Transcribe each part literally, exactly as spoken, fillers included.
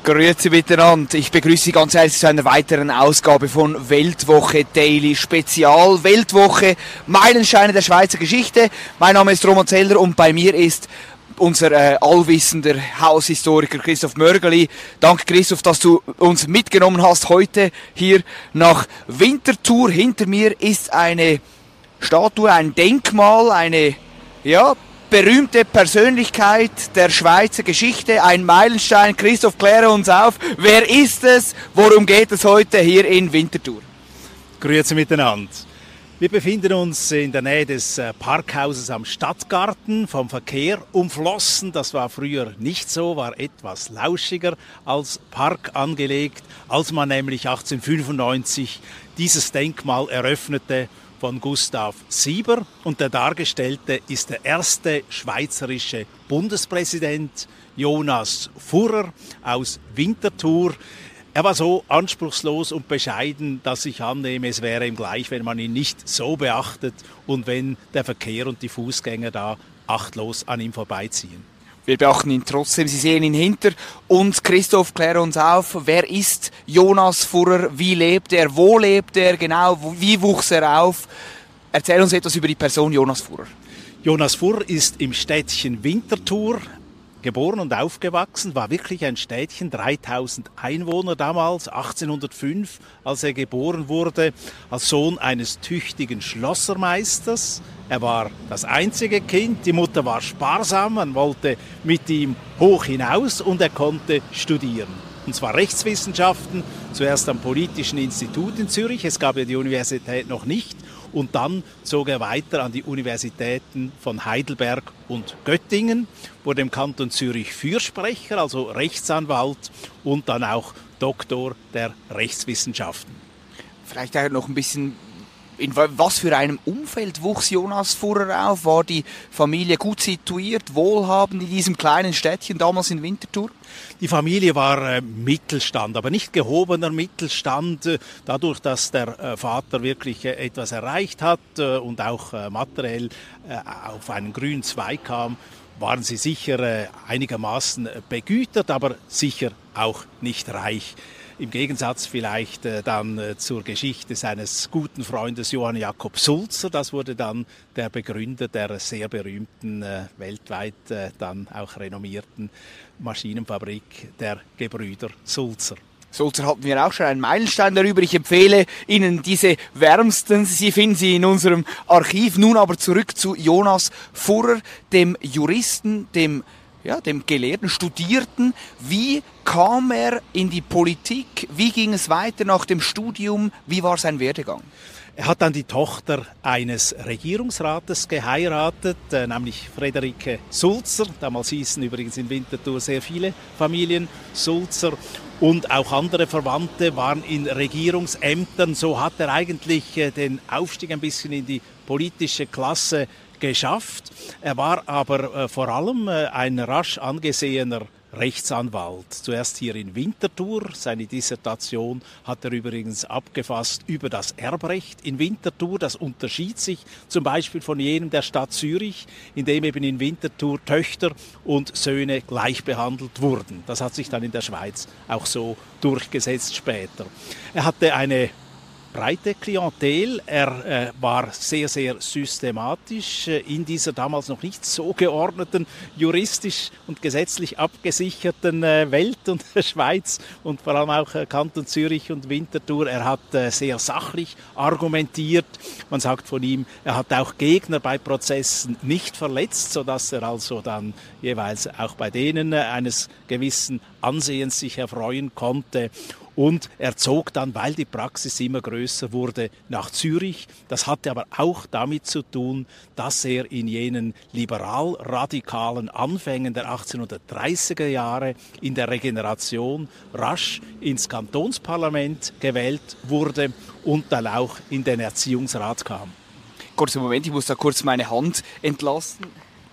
Grüezi miteinander. Ich begrüße Sie ganz herzlich zu einer weiteren Ausgabe von Weltwoche Daily Spezial. Weltwoche, Meilensteine der Schweizer Geschichte. Mein Name ist Roman Zeller und bei mir ist unser äh, allwissender Haushistoriker Christoph Mörgeli. Danke Christoph, dass du uns mitgenommen hast heute hier nach Winterthur. Hinter mir ist eine Statue, ein Denkmal, eine ja, berühmte Persönlichkeit der Schweizer Geschichte, ein Meilenstein. Christoph, kläre uns auf. Wer ist es? Worum geht es heute hier in Winterthur? Grüezi miteinander. Wir befinden uns in der Nähe des Parkhauses am Stadtgarten, vom Verkehr umflossen. Das war früher nicht so, war etwas lauschiger als Park angelegt, als man nämlich achtzehnhundertfünfundneunzig dieses Denkmal eröffnete von Gustav Sieber. Und der Dargestellte ist der erste schweizerische Bundespräsident, Jonas Furrer aus Winterthur. Er war so anspruchslos und bescheiden, dass ich annehme, es wäre ihm gleich, wenn man ihn nicht so beachtet und wenn der Verkehr und die Fußgänger da achtlos an ihm vorbeiziehen. Wir beachten ihn trotzdem, Sie sehen ihn hinter uns. Christoph, kläre uns auf, wer ist Jonas Furrer, wie lebt er, wo lebt er genau, wie wuchs er auf? Erzähl uns etwas über die Person Jonas Furrer. Jonas Furrer ist im Städtchen Winterthur geboren und aufgewachsen, war wirklich ein Städtchen, dreitausend Einwohner damals, achtzehnhundertfünf, als er geboren wurde, als Sohn eines tüchtigen Schlossermeisters. Er war das einzige Kind, die Mutter war sparsam, man wollte mit ihm hoch hinaus und er konnte studieren. Und zwar Rechtswissenschaften, zuerst am Politischen Institut in Zürich, es gab ja die Universität noch nicht, und dann zog er weiter an die Universitäten von Heidelberg und Göttingen, wurde im Kanton Zürich Fürsprecher, also Rechtsanwalt und dann auch Doktor der Rechtswissenschaften. Vielleicht noch ein bisschen, in was für einem Umfeld wuchs Jonas Furrer auf? War die Familie gut situiert, wohlhabend in diesem kleinen Städtchen damals in Winterthur? Die Familie war äh, Mittelstand, aber nicht gehobener Mittelstand, äh, dadurch, dass der äh, Vater wirklich äh, etwas erreicht hat äh, und auch äh, materiell äh, auf einen grünen Zweig kam, waren sie sicher äh, einigermaßen begütert, aber sicher auch nicht reich. Im Gegensatz vielleicht äh, dann äh, zur Geschichte seines guten Freundes Johann Jakob Sulzer. Das wurde dann der Begründer der sehr berühmten, äh, weltweit äh, dann auch renommierten Maschinenfabrik der Gebrüder Sulzer. Sulzer hatten wir auch schon einen Meilenstein darüber. Ich empfehle Ihnen diese wärmsten. Sie finden sie in unserem Archiv. Nun aber zurück zu Jonas Furrer, dem Juristen, dem Ja, dem gelehrten Studierten. Wie kam er in die Politik? Wie ging es weiter nach dem Studium? Wie war sein Werdegang? Er hat dann die Tochter eines Regierungsrates geheiratet, äh, nämlich Friederike Sulzer. Damals hießen übrigens in Winterthur sehr viele Familien Sulzer. Und auch andere Verwandte waren in Regierungsämtern. So hat er eigentlich äh, den Aufstieg ein bisschen in die politische Klasse geschafft. Er war aber äh, vor allem äh, ein rasch angesehener Rechtsanwalt. Zuerst hier in Winterthur. Seine Dissertation hat er übrigens abgefasst über das Erbrecht in Winterthur. Das unterschied sich zum Beispiel von jenem der Stadt Zürich, in dem eben in Winterthur Töchter und Söhne gleich behandelt wurden. Das hat sich dann in der Schweiz auch so durchgesetzt später. Er hatte eine breite Klientel. Er äh, war sehr, sehr systematisch äh, in dieser damals noch nicht so geordneten, juristisch und gesetzlich abgesicherten äh, Welt und äh, Schweiz und vor allem auch äh, Kanton Zürich und Winterthur. Er hat äh, sehr sachlich argumentiert. Man sagt von ihm, er hat auch Gegner bei Prozessen nicht verletzt, sodass er also dann jeweils auch bei denen äh, eines gewissen Ansehens sich erfreuen konnte. Und er zog dann, weil die Praxis immer größer wurde, nach Zürich. Das hatte aber auch damit zu tun, dass er in jenen liberal-radikalen Anfängen der achtzehnhundertdreißiger Jahre in der Regeneration rasch ins Kantonsparlament gewählt wurde und dann auch in den Erziehungsrat kam. Kurzer Moment, ich muss da kurz meine Hand entlasten.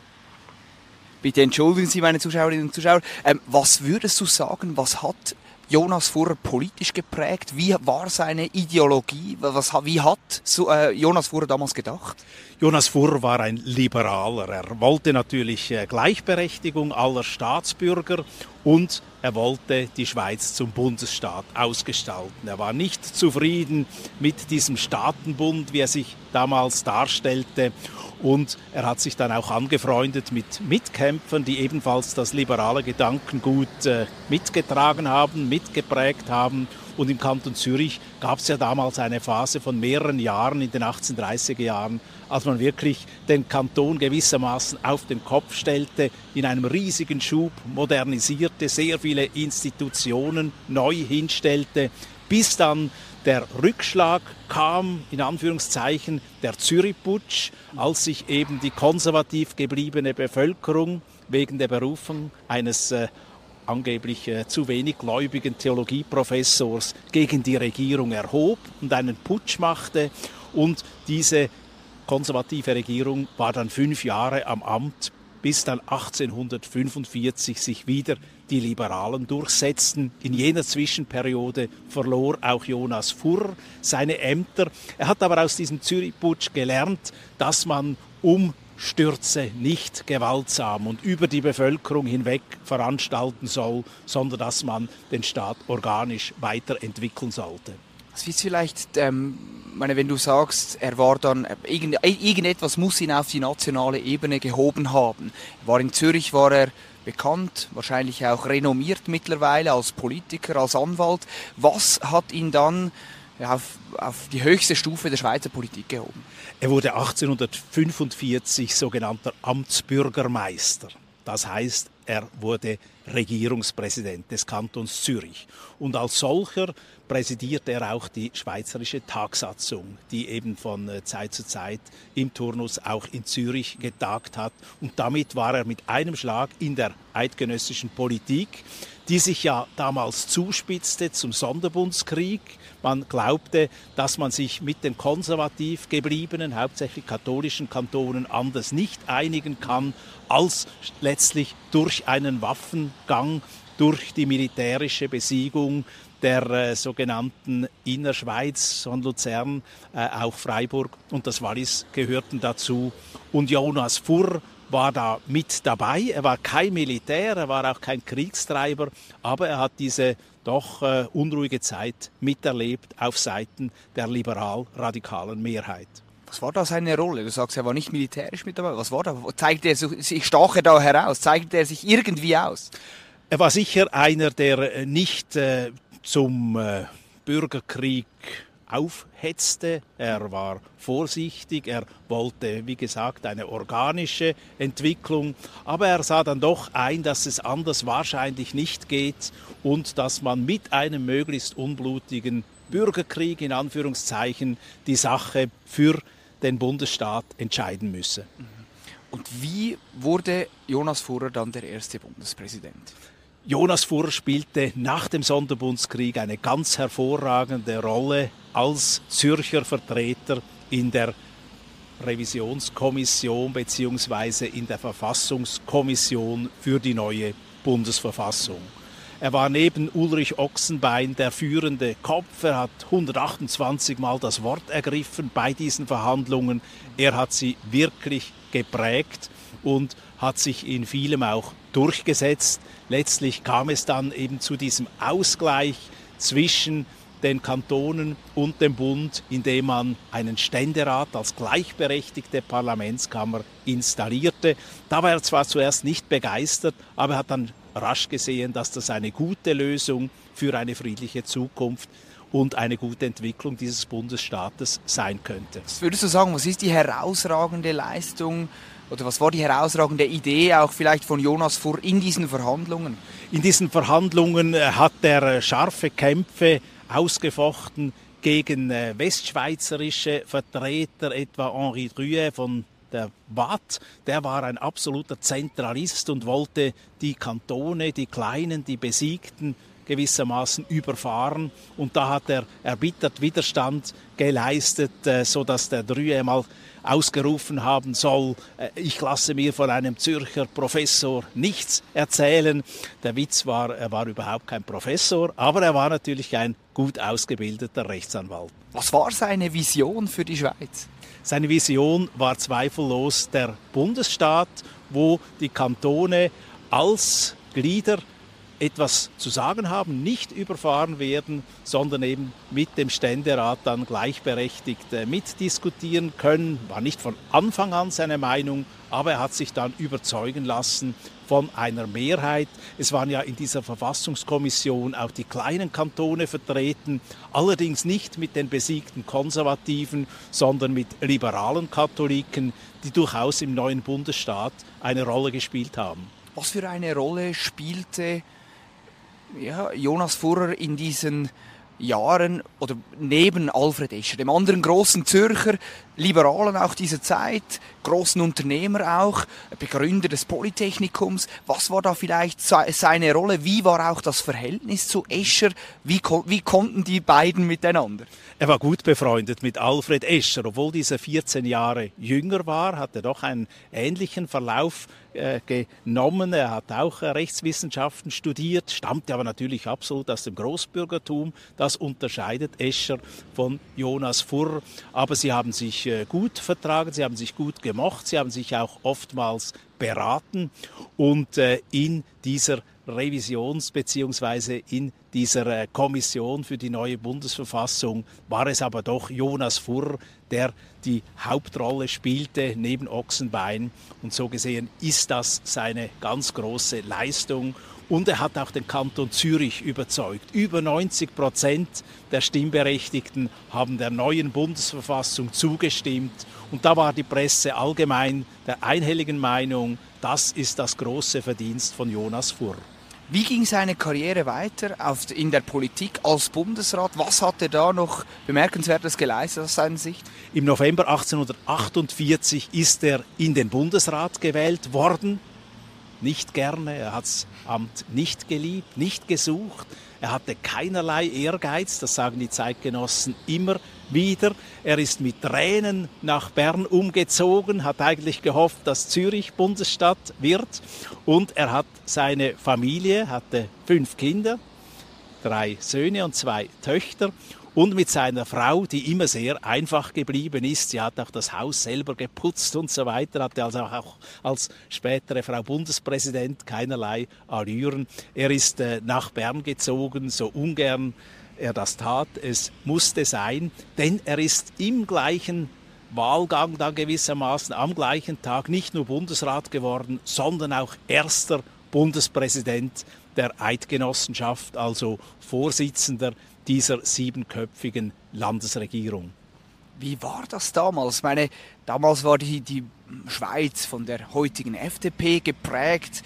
Bitte entschuldigen Sie, meine Zuschauerinnen und Zuschauer. Ähm, was würdest du sagen, was hat Jonas Furrer politisch geprägt? Wie war seine Ideologie? Was, wie hat so, äh, Jonas Furrer damals gedacht? Jonas Furrer war ein Liberaler. Er wollte natürlich äh, Gleichberechtigung aller Staatsbürger und er wollte die Schweiz zum Bundesstaat ausgestalten. Er war nicht zufrieden mit diesem Staatenbund, wie er sich damals darstellte. Und er hat sich dann auch angefreundet mit Mitkämpfern, die ebenfalls das liberale Gedankengut äh, mitgetragen haben, mitgeprägt haben. Und im Kanton Zürich gab es ja damals eine Phase von mehreren Jahren in den achtzehnhundertdreißiger Jahren, als man wirklich den Kanton gewissermaßen auf den Kopf stellte, in einem riesigen Schub modernisierte, sehr viele Institutionen neu hinstellte, bis dann der Rückschlag kam, in Anführungszeichen, der Zürich-Putsch, als sich eben die konservativ gebliebene Bevölkerung wegen der Berufung eines äh, angeblich äh, zu wenig gläubigen Theologieprofessors gegen die Regierung erhob und einen Putsch machte. Und diese konservative Regierung war dann fünf Jahre am Amt, bis dann achtzehnhundertfünfundvierzig sich wieder die Liberalen durchsetzten. In jener Zwischenperiode verlor auch Jonas Furrer seine Ämter. Er hat aber aus diesem Zürich-Putsch gelernt, dass man Umstürze nicht gewaltsam und über die Bevölkerung hinweg veranstalten soll, sondern dass man den Staat organisch weiterentwickeln sollte. Was ist vielleicht, ähm, meine, wenn du sagst, er war dann, irgend, irgendetwas muss ihn auf die nationale Ebene gehoben haben. Er war in Zürich, war er bekannt, wahrscheinlich auch renommiert mittlerweile als Politiker, als Anwalt. Was hat ihn dann auf, auf die höchste Stufe der Schweizer Politik gehoben? Er wurde achtzehnhundertfünfundvierzig sogenannter Amtsbürgermeister. Das heißt, er wurde Regierungspräsident des Kantons Zürich. Und als solcher präsidierte er auch die Schweizerische Tagsatzung, die eben von Zeit zu Zeit im Turnus auch in Zürich getagt hat. Und damit war er mit einem Schlag in der eidgenössischen Politik, die sich ja damals zuspitzte zum Sonderbundskrieg. Man glaubte, dass man sich mit den konservativ gebliebenen, hauptsächlich katholischen Kantonen anders nicht einigen kann, als letztlich durch einen Waffengang, durch die militärische Besiegung der äh, sogenannten Innerschweiz von Luzern, äh, auch Freiburg und das Wallis gehörten dazu. Und Jonas Furrer war da mit dabei. Er war kein Militär, er war auch kein Kriegstreiber, aber er hat diese doch äh, unruhige Zeit miterlebt auf Seiten der liberal-radikalen Mehrheit. Was war da seine Rolle? Du sagst, er war nicht militärisch mit dabei. Was war da? Zeigte er sich, stach er da heraus? Zeigte er sich irgendwie aus? Er war sicher einer, der nicht äh, zum äh, Bürgerkrieg aufhetzte. Er war vorsichtig, er wollte, wie gesagt, eine organische Entwicklung, aber er sah dann doch ein, dass es anders wahrscheinlich nicht geht und dass man mit einem möglichst unblutigen Bürgerkrieg, in Anführungszeichen, die Sache für den Bundesstaat entscheiden müsse. Und wie wurde Jonas Furrer dann der erste Bundespräsident? Jonas Furrer spielte nach dem Sonderbundskrieg eine ganz hervorragende Rolle als Zürcher Vertreter in der Revisionskommission bzw. in der Verfassungskommission für die neue Bundesverfassung. Er war neben Ulrich Ochsenbein der führende Kopf. Er hat hundertachtundzwanzig Mal das Wort ergriffen bei diesen Verhandlungen. Er hat sie wirklich geprägt und hat sich in vielem auch durchgesetzt. Letztlich kam es dann eben zu diesem Ausgleich zwischen den Kantonen und dem Bund, indem man einen Ständerat als gleichberechtigte Parlamentskammer installierte. Da war er zwar zuerst nicht begeistert, aber er hat dann rasch gesehen, dass das eine gute Lösung für eine friedliche Zukunft und eine gute Entwicklung dieses Bundesstaates sein könnte. Was würdest du sagen, was ist die herausragende Leistung oder was war die herausragende Idee auch vielleicht von Jonas Furrer in diesen Verhandlungen? In diesen Verhandlungen hat er scharfe Kämpfe ausgefochten gegen westschweizerische Vertreter, etwa Henri Drouet von der Waadt. Der war ein absoluter Zentralist und wollte die Kantone, die Kleinen, die Besiegten gewissermaßen überfahren. Und da hat er erbittert Widerstand geleistet, sodass der Drouet mal ausgerufen haben soll, ich lasse mir von einem Zürcher Professor nichts erzählen. Der Witz war, er war überhaupt kein Professor, aber er war natürlich ein gut ausgebildeter Rechtsanwalt. Was war seine Vision für die Schweiz? Seine Vision war zweifellos der Bundesstaat, wo die Kantone als Glieder etwas zu sagen haben, nicht überfahren werden, sondern eben mit dem Ständerat dann gleichberechtigt äh, mitdiskutieren können. War nicht von Anfang an seine Meinung, aber er hat sich dann überzeugen lassen von einer Mehrheit. Es waren ja in dieser Verfassungskommission auch die kleinen Kantone vertreten, allerdings nicht mit den besiegten Konservativen, sondern mit liberalen Katholiken, die durchaus im neuen Bundesstaat eine Rolle gespielt haben. Was für eine Rolle spielte ja, Jonas Furrer in diesen Jahren oder neben Alfred Escher, dem anderen großen Zürcher, Liberalen auch dieser Zeit, großen Unternehmer auch, Begründer des Polytechnikums? Was war da vielleicht seine Rolle? Wie war auch das Verhältnis zu Escher? Wie, wie konnten die beiden miteinander? Er war gut befreundet mit Alfred Escher. Obwohl dieser vierzehn Jahre jünger war, hat er doch einen ähnlichen Verlauf äh, genommen. Er hat auch äh, Rechtswissenschaften studiert, stammte aber natürlich absolut aus dem Großbürgertum. Das unterscheidet Escher von Jonas Furrer. Aber sie haben sich äh, gut vertragen, sie haben sich gut gemocht, sie haben sich auch oftmals beraten. Und äh, in dieser Revisions- bzw. in dieser äh, Kommission für die neue Bundesverfassung war es aber doch Jonas Furrer, der die Hauptrolle spielte neben Ochsenbein. Und so gesehen ist das seine ganz große Leistung. Und er hat auch den Kanton Zürich überzeugt. Über neunzig Prozent der Stimmberechtigten haben der neuen Bundesverfassung zugestimmt. Und da war die Presse allgemein der einhelligen Meinung, das ist das große Verdienst von Jonas Furrer. Wie ging seine Karriere weiter auf, in der Politik als Bundesrat? Was hat er da noch Bemerkenswertes geleistet aus seiner Sicht? Im November achtzehnhundertachtundvierzig ist er in den Bundesrat gewählt worden. Nicht gerne, er hat das Amt nicht geliebt, nicht gesucht. Er hatte keinerlei Ehrgeiz, das sagen die Zeitgenossen immer wieder. Er ist mit Tränen nach Bern umgezogen, hat eigentlich gehofft, dass Zürich Bundesstadt wird. Und er hat seine Familie, hatte fünf Kinder, drei Söhne und zwei Töchter. Und mit seiner Frau, die immer sehr einfach geblieben ist. Sie hat auch das Haus selber geputzt und so weiter, hatte also auch als spätere Frau Bundespräsident keinerlei Allüren. Er ist äh, nach Bern gezogen, so ungern er das tat. Es musste sein, denn er ist im gleichen Wahlgang dann gewissermaßen am gleichen Tag nicht nur Bundesrat geworden, sondern auch erster Bundespräsident der Eidgenossenschaft, also Vorsitzender dieser siebenköpfigen Landesregierung. Wie war das damals? Ich meine, damals war die, die Schweiz von der heutigen F D P geprägt.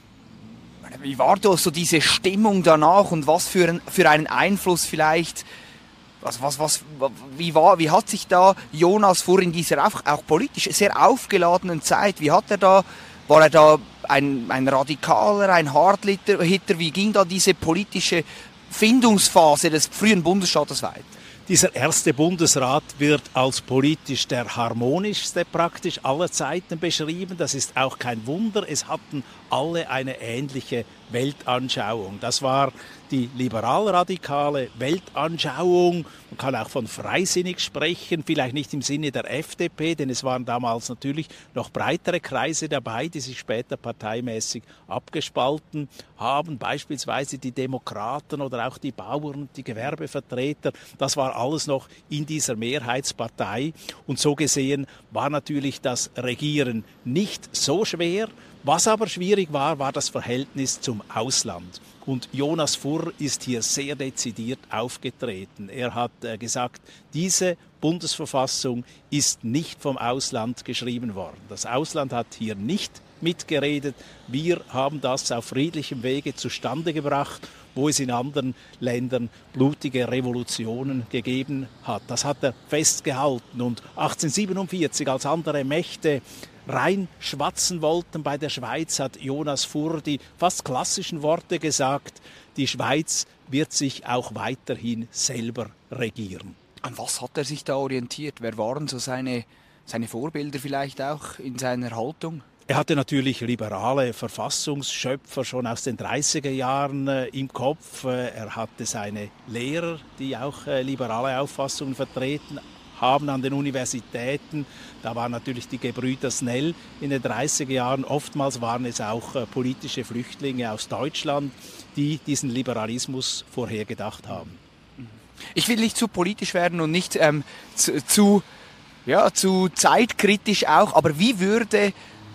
Wie war da so diese Stimmung danach und was für, ein, für einen Einfluss vielleicht, was, was, was, wie, war, wie hat sich da Jonas Furrer in dieser auch, auch politisch sehr aufgeladenen Zeit, wie hat er da, war er da ein, ein Radikaler, ein Hardhitter, wie ging da diese politische Findungsphase des frühen Bundesstaates weiter? Dieser erste Bundesrat wird als politisch der harmonischste praktisch aller Zeiten beschrieben. Das ist auch kein Wunder. Es hatten alle eine ähnliche Weltanschauung. Das war die liberal-radikale Weltanschauung. Man kann auch von freisinnig sprechen, vielleicht nicht im Sinne der F D P, denn es waren damals natürlich noch breitere Kreise dabei, die sich später parteimäßig abgespalten haben, beispielsweise die Demokraten oder auch die Bauern, die Gewerbevertreter. Das war alles noch in dieser Mehrheitspartei und so gesehen war natürlich das Regieren nicht so schwer. Was aber schwierig war, war das Verhältnis zum Ausland. Und Jonas Furrer ist hier sehr dezidiert aufgetreten. Er hat äh, gesagt, diese Bundesverfassung ist nicht vom Ausland geschrieben worden. Das Ausland hat hier nicht mitgeredet. Wir haben das auf friedlichem Wege zustande gebracht, wo es in anderen Ländern blutige Revolutionen gegeben hat. Das hat er festgehalten. Und achtzehnhundertsiebenundvierzig, als andere Mächte reinschwatzen wollten bei der Schweiz, hat Jonas Furrer die fast klassischen Worte gesagt, die Schweiz wird sich auch weiterhin selber regieren. An was hat er sich da orientiert? Wer waren so seine, seine Vorbilder vielleicht auch in seiner Haltung? Er hatte natürlich liberale Verfassungsschöpfer schon aus den dreißiger Jahren äh, im Kopf. Er hatte seine Lehrer, die auch äh, liberale Auffassungen vertreten haben an den Universitäten. Da waren natürlich die Gebrüder Snell in den dreißiger Jahren. Oftmals waren es auch äh, politische Flüchtlinge aus Deutschland, die diesen Liberalismus vorhergedacht haben. Ich will nicht zu politisch werden und nicht ähm, zu, zu, ja, zu zeitkritisch auch, aber wie würde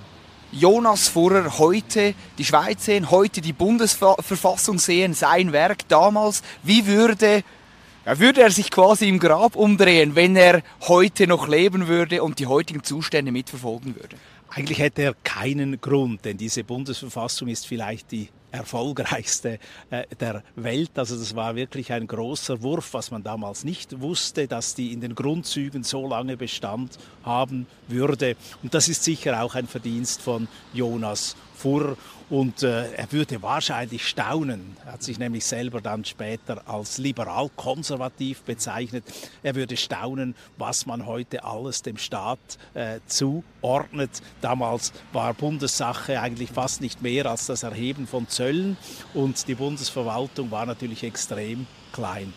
Jonas Furrer heute die Schweiz sehen, heute die Bundesverfassung sehen, sein Werk damals? Wie würde, ja, würde er sich quasi im Grab umdrehen, wenn er heute noch leben würde und die heutigen Zustände mitverfolgen würde? Eigentlich hätte er keinen Grund, denn diese Bundesverfassung ist vielleicht die erfolgreichste äh, der Welt. Also das war wirklich ein großer Wurf, was man damals nicht wusste, dass die in den Grundzügen so lange Bestand haben würde. Und das ist sicher auch ein Verdienst von Jonas Furrer. Und äh, er würde wahrscheinlich staunen, er hat sich nämlich selber dann später als liberal-konservativ bezeichnet, er würde staunen, was man heute alles dem Staat äh, zuordnet. Damals war Bundessache eigentlich fast nicht mehr als das Erheben von Zöllen und die Bundesverwaltung war natürlich extrem klein.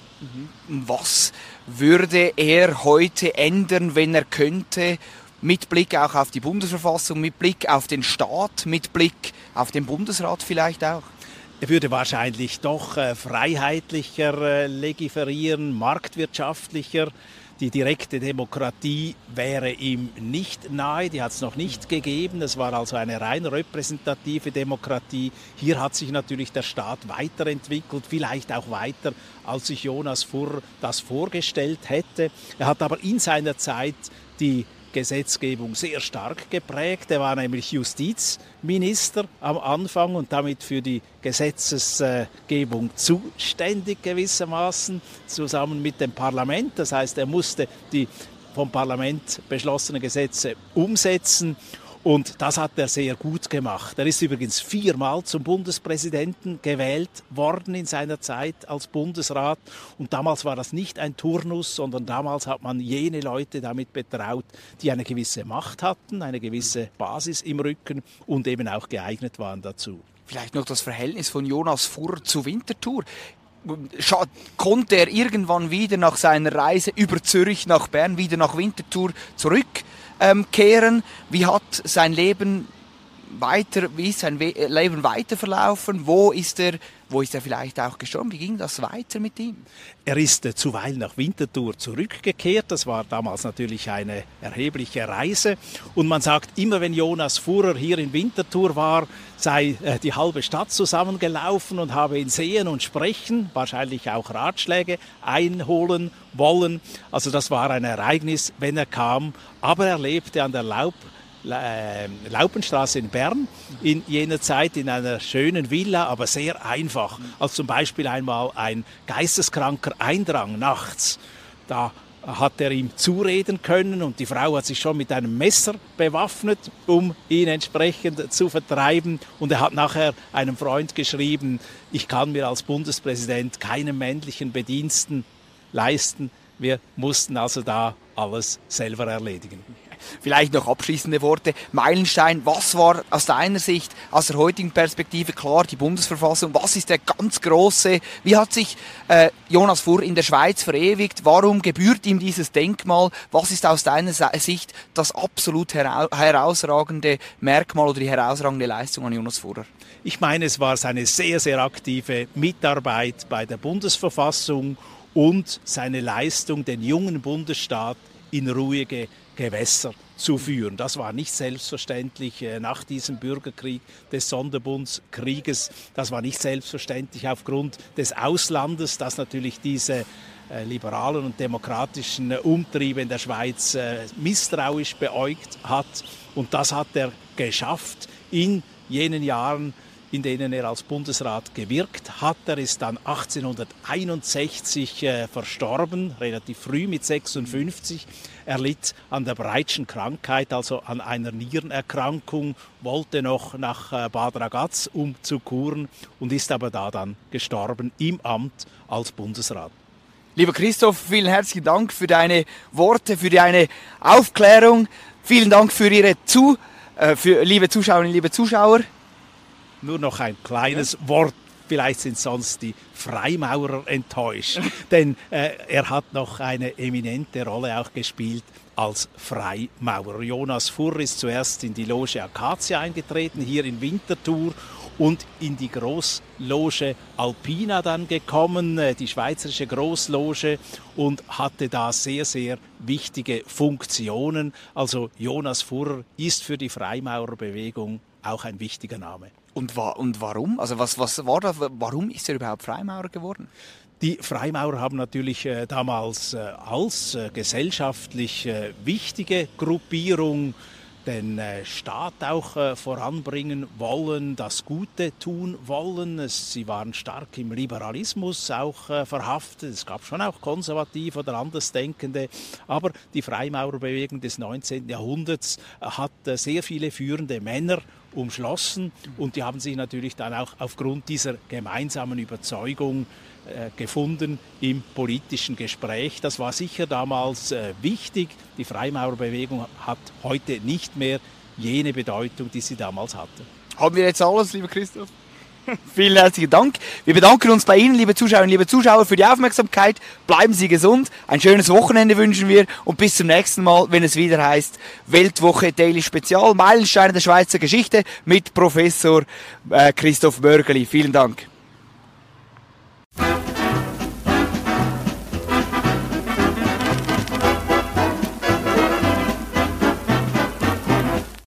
Was würde er heute ändern, wenn er könnte? Mit Blick auch auf die Bundesverfassung, mit Blick auf den Staat, mit Blick auf den Bundesrat vielleicht auch? Er würde wahrscheinlich doch äh, freiheitlicher äh, legiferieren, marktwirtschaftlicher. Die direkte Demokratie wäre ihm nicht nahe, die hat es noch nicht gegeben. Es war also eine rein repräsentative Demokratie. Hier hat sich natürlich der Staat weiterentwickelt, vielleicht auch weiter, als sich Jonas Furrer das vorgestellt hätte. Er hat aber in seiner Zeit die Gesetzgebung sehr stark geprägt. Er war nämlich Justizminister am Anfang und damit für die Gesetzesgebung zuständig gewissermaßen, zusammen mit dem Parlament. Das heißt, er musste die vom Parlament beschlossenen Gesetze umsetzen. Und das hat er sehr gut gemacht. Er ist übrigens viermal zum Bundespräsidenten gewählt worden in seiner Zeit als Bundesrat. Und damals war das nicht ein Turnus, sondern damals hat man jene Leute damit betraut, die eine gewisse Macht hatten, eine gewisse Basis im Rücken und eben auch geeignet waren dazu. Vielleicht noch das Verhältnis von Jonas Furrer zu Winterthur. Scha- konnte er irgendwann wieder nach seiner Reise über Zürich nach Bern wieder nach Winterthur zurückkehren? Wie hat sein Leben weiter, wie ist sein We- Leben weiter verlaufen? Wo ist er, wo ist er vielleicht auch gestorben? Wie ging das weiter mit ihm? Er ist äh, zuweilen nach Winterthur zurückgekehrt. Das war damals natürlich eine erhebliche Reise. Und man sagt immer, wenn Jonas Furrer hier in Winterthur war, sei äh, die halbe Stadt zusammengelaufen und habe ihn sehen und sprechen, wahrscheinlich auch Ratschläge einholen wollen. Also das war ein Ereignis, wenn er kam. Aber er lebte an der Laub Laupenstraße in Bern in jener Zeit in einer schönen Villa, aber sehr einfach. Als zum Beispiel einmal ein Geisteskranker eindrang nachts. Da hat er ihm zureden können und die Frau hat sich schon mit einem Messer bewaffnet, um ihn entsprechend zu vertreiben. Und er hat nachher einem Freund geschrieben, ich kann mir als Bundespräsident keinen männlichen Bediensten leisten. Wir mussten also da alles selber erledigen. Vielleicht noch abschließende Worte. Meilenstein, was war aus deiner Sicht, aus der heutigen Perspektive, klar, die Bundesverfassung, was ist der ganz große, wie hat sich äh, Jonas Furrer in der Schweiz verewigt, warum gebührt ihm dieses Denkmal, was ist aus deiner Sicht das absolut hera- herausragende Merkmal oder die herausragende Leistung an Jonas Furrer? Ich meine, es war seine sehr, sehr aktive Mitarbeit bei der Bundesverfassung und seine Leistung, den jungen Bundesstaat in ruhige Gewässer zu führen. Das war nicht selbstverständlich nach diesem Bürgerkrieg des Sonderbundskrieges. Das war nicht selbstverständlich aufgrund des Auslandes, das natürlich diese äh, liberalen und demokratischen äh, Umtriebe in der Schweiz äh, misstrauisch beäugt hat. Und das hat er geschafft in jenen Jahren, in denen er als Bundesrat gewirkt hat. Er ist dann achtzehnhunderteinundsechzig äh, verstorben, relativ früh mit sechsundfünfzig. Er litt an der Brightschen Krankheit, also an einer Nierenerkrankung, wollte noch nach äh, Bad Ragaz, um zu kuren und ist aber da dann gestorben im Amt als Bundesrat. Lieber Christoph, vielen herzlichen Dank für deine Worte, für deine Aufklärung. Vielen Dank für Ihre zu, äh, für liebe Zuschauerinnen, liebe Zuschauer. Nur noch ein kleines ja. Wort Vielleicht sind sonst die Freimaurer enttäuscht, denn äh, er hat noch eine eminente Rolle auch gespielt als Freimaurer. Jonas Furrer ist zuerst in die Loge Acacia eingetreten, hier in Winterthur, und in die Großloge Alpina dann gekommen, die schweizerische Großloge, und hatte da sehr, sehr wichtige Funktionen. Also Jonas Furrer ist für die Freimaurerbewegung auch ein wichtiger Name. Und, wa- und warum? Also was, was war da, warum ist er überhaupt Freimaurer geworden? Die Freimaurer haben natürlich äh, damals äh, als äh, gesellschaftlich äh, wichtige Gruppierung den äh, Staat auch äh, voranbringen wollen, das Gute tun wollen. Es, sie waren stark im Liberalismus auch äh, verhaftet. Es gab schon auch konservative oder Andersdenkende. Aber die Freimaurerbewegung des neunzehnten Jahrhunderts äh, hat äh, sehr viele führende Männer umschlossen. Und die haben sich natürlich dann auch aufgrund dieser gemeinsamen Überzeugung äh, gefunden im politischen Gespräch. Das war sicher damals äh, wichtig. Die Freimaurerbewegung hat heute nicht mehr jene Bedeutung, die sie damals hatte. Haben wir jetzt alles, lieber Christoph? Vielen herzlichen Dank. Wir bedanken uns bei Ihnen, liebe Zuschauerinnen, liebe Zuschauer, für die Aufmerksamkeit. Bleiben Sie gesund. Ein schönes Wochenende wünschen wir und bis zum nächsten Mal, wenn es wieder heißt Weltwoche Daily Spezial, Meilensteine der Schweizer Geschichte mit Professor äh, Christoph Mörgeli. Vielen Dank.